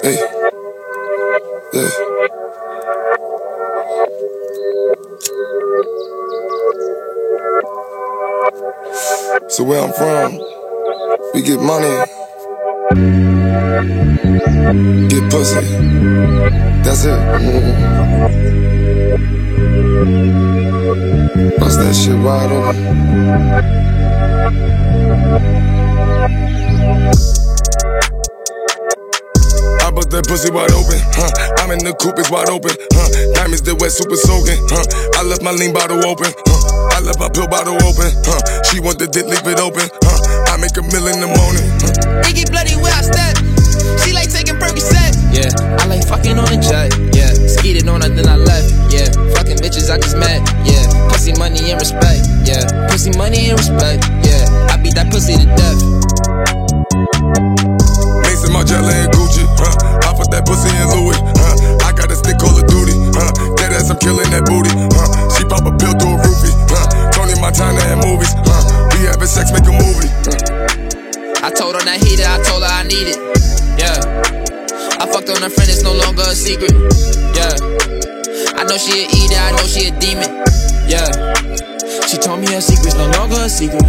Hey, yeah. So where I'm from, we get money, get pussy. That's it. Bust that shit wide open. I bust that pussy wide open, I'm in the coupe, it's wide open, diamonds that wet, super soaking, I left my lean bottle open, I left my pill bottle open, she want the dick, leave it open, I make a meal in the morning. It get bloody where I step. She like taking Percocet. Yeah, I like fucking on a jet. Yeah, skeeted on her, then I left. Yeah, fucking bitches I just met. Yeah, pussy, money, and respect. Yeah, pussy, money, and respect. Yeah, I beat that pussy to death. Mason, Margiela, and Gucci, I put that pussy in Louis, I got a stick, Call of Duty, dead ass, I'm killing that booty, she pop a pill through a roofie, Tony Montana and movies, we having sex, make a movie. I told her that heated, I told her I need it. Yeah, I fucked on her friend, it's no longer a secret. Yeah, I know she a eater, I know she a demon. Yeah, she told me her secret's no longer a secret.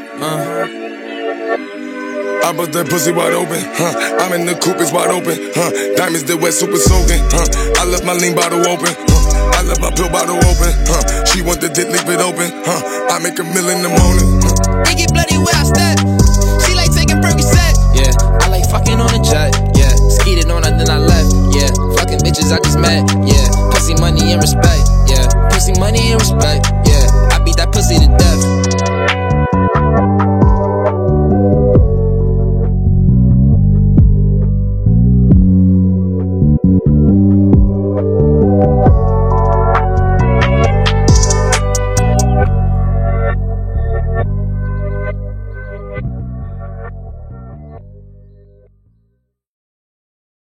I bust that pussy wide open, I'm in the coupe, it's wide open, diamonds that wet, super soaking, I left my lean bottle open, I left my pill bottle open, she want the dick, leave it open, I make a meal in the morning. It get bloody where I step.